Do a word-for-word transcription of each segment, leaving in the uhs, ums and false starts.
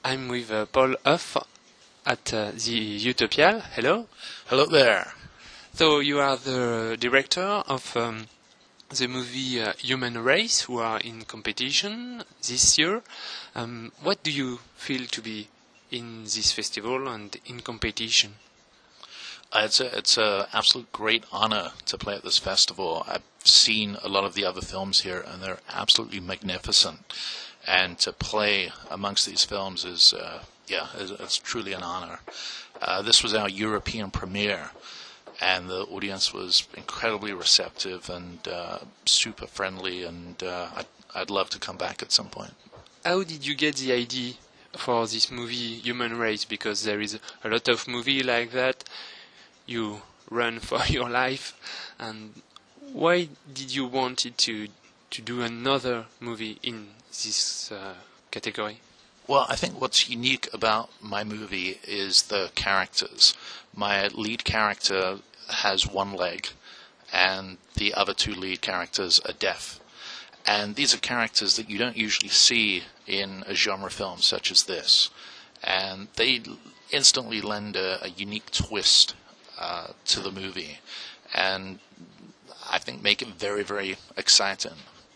I'm with uh, Paul Huff at uh, the Utopia. Hello. Hello there. So you are the director of um, the movie uh, Human Race, who are in competition this year. Um, what do you feel to be in this festival and in competition? Uh, it's a it's a absolute great honor to play at this festival. I've seen a lot of the other films here, and they're absolutely magnificent. And to play amongst these films is, uh, yeah, it's, it's truly an honor. Uh, this was our European premiere, and the audience was incredibly receptive and uh, super friendly, and uh, I'd, I'd love to come back at some point. How did you get the idea for this movie Human Race? Because there is a lot of movie like that. You run for your life, and why did you want it to to do another movie in this uh, category? Well, I think what's unique about my movie is the characters. My lead character has one leg, and the other two lead characters are deaf. And these are characters that you don't usually see in a genre film such as this. And they instantly lend a, a unique twist uh, to the movie, and I think make it very, very exciting.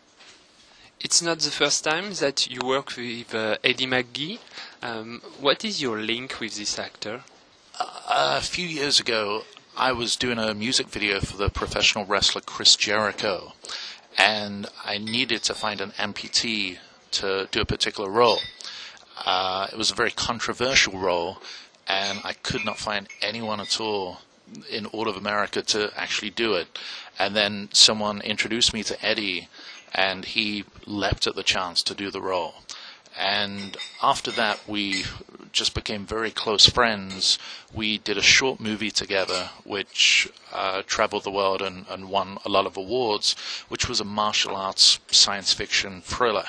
It's not the first time that you work with uh, Eddie McGee. Um, what is your link with this actor? Uh, a few years ago, I was doing a music video for the professional wrestler Chris Jericho, and I needed to find an amputee to do a particular role. Uh, it was a very controversial role, and I could not find anyone at all in all of America to actually do it. And then someone introduced me to Eddie, and he leapt at the chance to do the role. And after that, we just became very close friends. We did a short movie together, which uh, traveled the world and, and won a lot of awards, which was a martial arts science fiction thriller.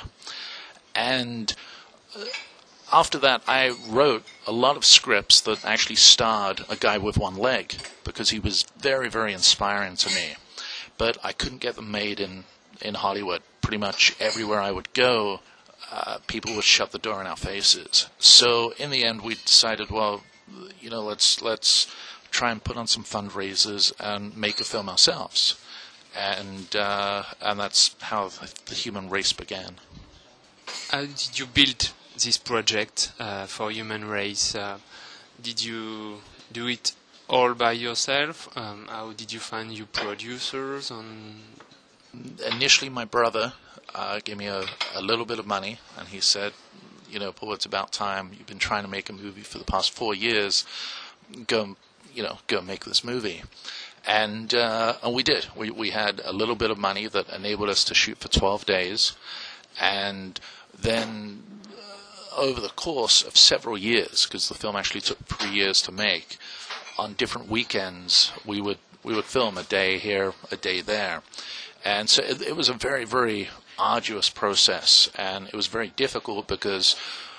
And after that, I wrote a lot of scripts that actually starred a guy with one leg, because he was very, very inspiring to me. But I couldn't get them made in in Hollywood. Pretty much everywhere I would go, uh, people would shut the door in our faces. So in the end, we decided, well, you know, let's let's try and put on some fundraisers and make a film ourselves. And uh, and that's how the Human Race began. How did you build this project uh, for Human Race? Uh, did you do it all by yourself? Um, how did you find your producers? On Initially, my brother uh, gave me a, a little bit of money, and he said, you know, Paul, it's about time. You've been trying to make a movie for the past four years. Go, you know, go make this movie. And uh, and we did. We we had a little bit of money that enabled us to shoot for twelve days. And then uh, over the course of several years, because the film actually took three years to make, on different weekends, we would we would film a day here, a day there. And so it, it was a very, very arduous process, and it was very difficult because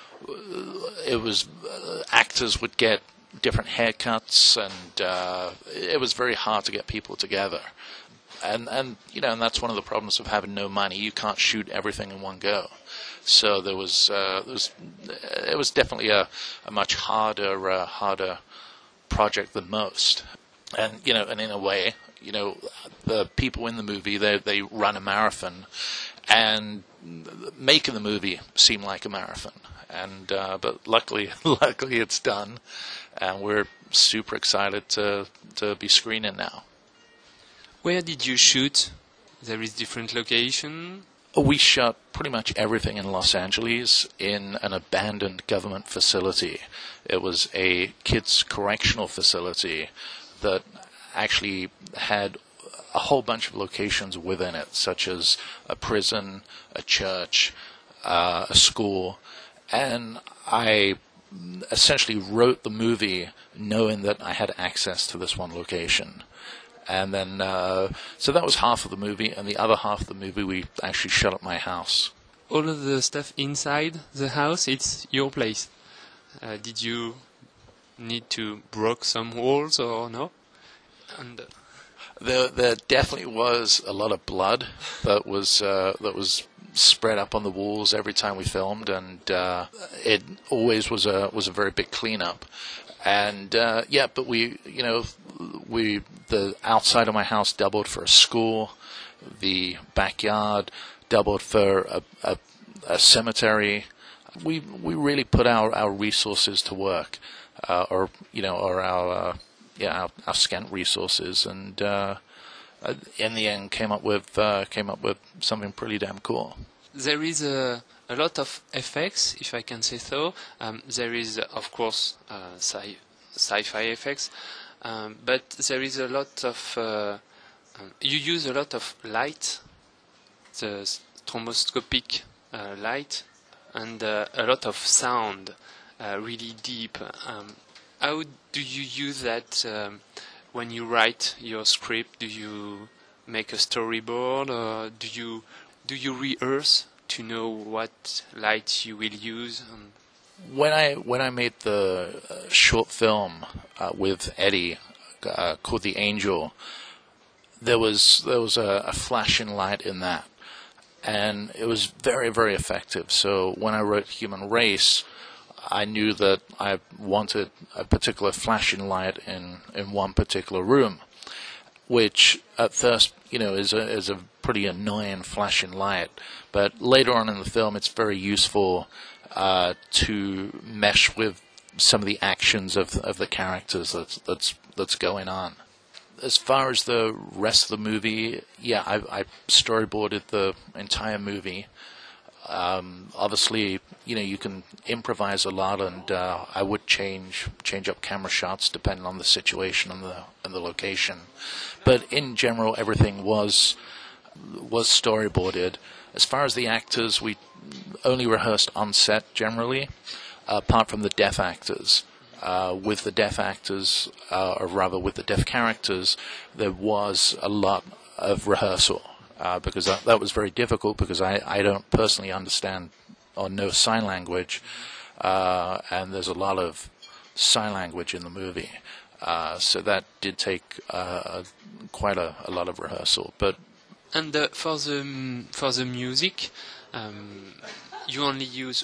it was uh, actors would get different haircuts, and uh, it was very hard to get people together. And and you know, and that's one of the problems of having no money. You can't shoot everything in one go. So there was uh, there was it was definitely a, a much harder uh, harder project than most. And you know, and in a way, you know, the people in the movie, they they run a marathon, and making the movie seemed like a marathon. And uh, but luckily, luckily it's done, and we're super excited to to be screening now. Where did you shoot? There is different location. We shot pretty much everything in Los Angeles in an abandoned government facility. It was a kids' correctional facility that actually had a whole bunch of locations within it, such as a prison, a church, uh, a school. And I essentially wrote the movie knowing that I had access to this one location. And then, uh, so that was half of the movie, and the other half of the movie we actually shot at my house. All of the stuff inside the house, it's your place. Uh, did you need to break some walls or no? And uh, there, there definitely was a lot of blood that was uh, that was spread up on the walls every time we filmed, and uh, it always was a was a very big cleanup. And uh, yeah, but we, you know, we the outside of my house doubled for a school, the backyard doubled for a, a, a cemetery. We we really put our, our resources to work, uh, or you know, or our uh, yeah our, our scant resources, and uh, in the end came up with uh, came up with something pretty damn cool. There is a, a lot of effects, if I can say so. Um, there is, of course, uh, sci- sci-fi effects, um, but there is a lot of. Uh, um, you use a lot of light, the stroboscopic uh, light, and uh, a lot of sound, uh, really deep. Um, how do you use that um, when you write your script? Do you make a storyboard, or do you do you rehearse to know what light you will use? Um, when I when I made the uh, short film uh, with Eddie uh, called The Angel, there was there was a, a flashing light in that, and it was very very effective. So when I wrote Human Race, I knew that I wanted a particular flashing light in, in one particular room, which at first, you know, is a is a pretty annoying flashing light. But later on in the film, it's very useful uh, to mesh with some of the actions of of the characters that's that's that's going on. As far as the rest of the movie, yeah, I, I storyboarded the entire movie. Um, obviously, you know, you can improvise a lot, and uh, I would change change up camera shots depending on the situation and the and the location. But in general, everything was was storyboarded. As far as the actors, we only rehearsed on set generally, uh, apart from the deaf actors. Uh, with the deaf actors, uh, or rather with the deaf characters, there was a lot of rehearsal. Uh, because that, that was very difficult, because I, I don't personally understand or know sign language, uh, and there's a lot of sign language in the movie. Uh, so that did take uh, quite a, a lot of rehearsal. But and uh, for the for the music, um, you only use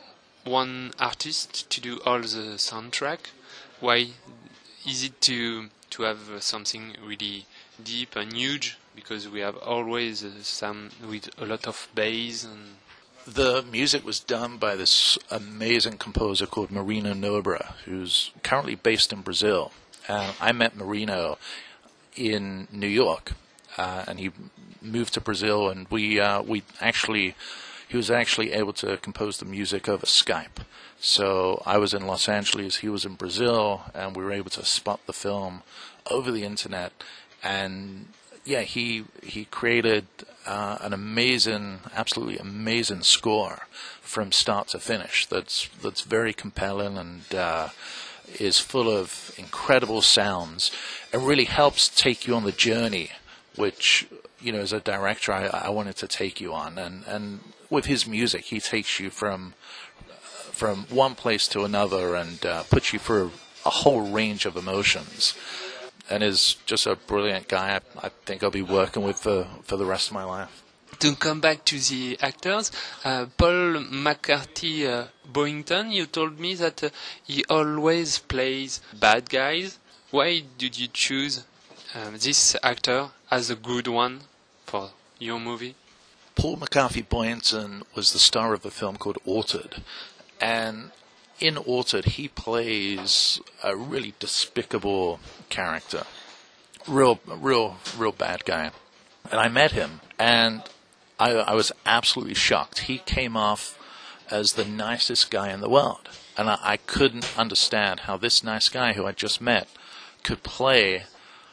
one artist to do all the soundtrack. Why is it to to have something really deep and huge? Because we have always uh, some with a lot of bass. And the music was done by this amazing composer called Marino Nobra, who's currently based in Brazil. And I met Marino in New York, uh, and he moved to Brazil, and we uh, we actually he was actually able to compose the music over Skype. So I was in Los Angeles, he was in Brazil, and we were able to spot the film over the internet. And yeah, he he created uh, an amazing, absolutely amazing score from start to finish. That's that's very compelling and uh, is full of incredible sounds, and really helps take you on the journey, which, you know, as a director, I, I wanted to take you on. And and with his music, he takes you from from one place to another and uh, puts you through a whole range of emotions. And is just a brilliant guy. I, I think I'll be working with for, for the rest of my life. To come back to the actors, uh, Paul McCarthy uh, Boynton, you told me that uh, he always plays bad guys. Why did you choose um, this actor as a good one for your movie? Paul McCarthy Boynton was the star of a film called Altered. And in Altered, he plays a really despicable character, real, real, real bad guy. And I met him, and I, I was absolutely shocked. He came off as the nicest guy in the world, and I, I couldn't understand how this nice guy who I just met could play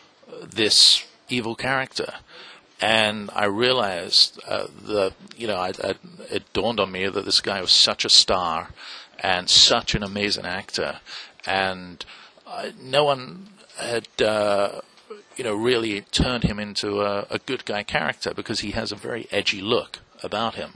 this evil character. And I realized uh, that, you know, I, I, it dawned on me that this guy was such a star and such an amazing actor, and uh, no one had, uh, you know, really turned him into a, a good guy character, because he has a very edgy look about him,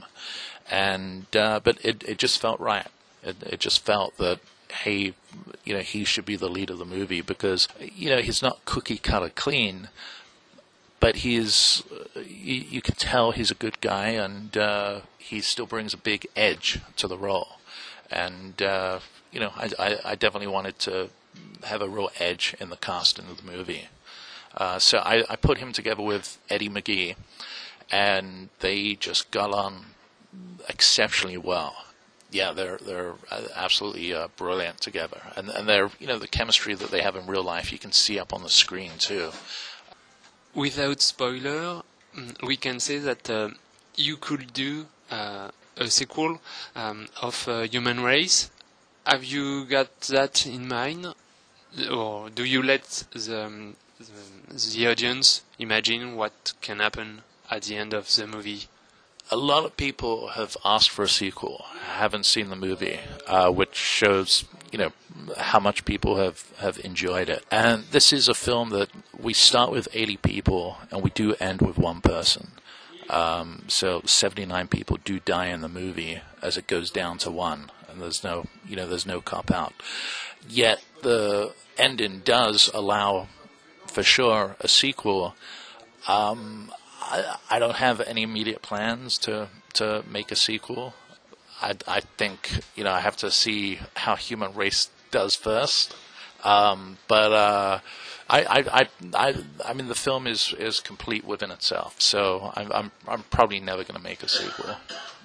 and uh, but it it just felt right. It it just felt that, hey, you know, he should be the lead of the movie, because, you know, he's not cookie cutter clean, but he's uh, you, you can tell he's a good guy, and uh, he still brings a big edge to the role. And uh, you know, I, I, I definitely wanted to have a real edge in the casting of the movie. Uh, so I, I put him together with Eddie McGee, and they just got on exceptionally well. Yeah, they're they're absolutely uh, brilliant together, and and they're you know the chemistry that they have in real life you can see up on the screen too. Without spoiler, we can say that uh, you could do uh, a sequel um, of uh, Human Race. Have you got that in mind, or do you let the, um, the, the audience imagine what can happen at the end of the movie? A lot of people have asked for a sequel, haven't seen the movie, uh, which shows, you know, how much people have, have enjoyed it. And this is a film that we start with eighty people and we do end with one person. Um, so seventy-nine people do die in the movie as it goes down to one, and there's no, you know, there's no cop out. Yet the ending does allow, for sure, a sequel. Um, I, I don't have any immediate plans to, to make a sequel. I, I think, you know, I have to see how Human Race does first. Um, but uh, I, I, I, I, I mean, the film is, is complete within itself. So I'm, I'm, I'm probably never going to make a sequel.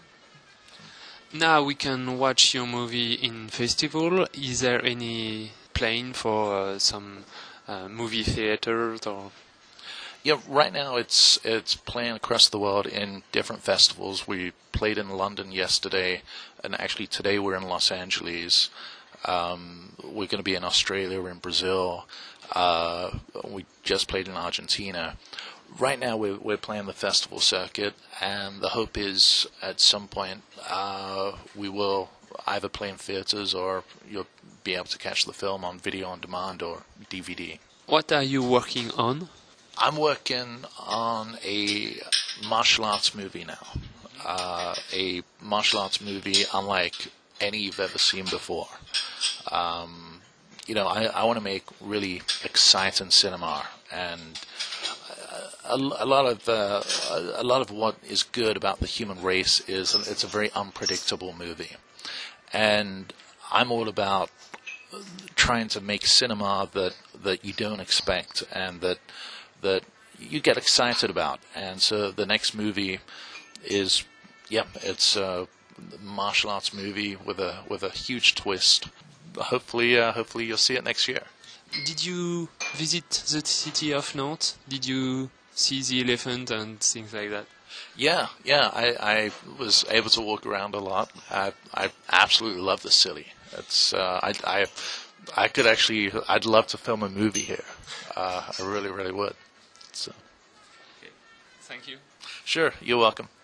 Now we can watch your movie in festival. Is there any plan for uh, some uh, movie theaters or? Yeah, right now it's it's playing across the world in different festivals. We played in London yesterday, and actually today we're in Los Angeles. Um, we're going to be in Australia, we're in Brazil. Uh, we just played in Argentina. Right now we're we're playing the festival circuit, and the hope is at some point uh, we will either play in theaters or you'll be able to catch the film on video on demand or D V D. What are you working on? I'm working on a martial arts movie now. Uh, a martial arts movie unlike any you've ever seen before. Um, you know, I, I want to make really exciting cinema, and a, a lot of uh, a lot of what is good about The Human Race is it's a very unpredictable movie, and I'm all about trying to make cinema that that you don't expect and that. that you get excited about. And so the next movie is, yep, it's a martial arts movie with a with a huge twist. Hopefully, uh, hopefully you'll see it next year. Did you visit the city of Nantes? Did you see the elephant and things like that? Yeah, yeah, I, I was able to walk around a lot. I I absolutely love the city. It's uh, I I I could actually I'd love to film a movie here. Uh, I really really would. So. Okay. Thank you. Sure, you're welcome.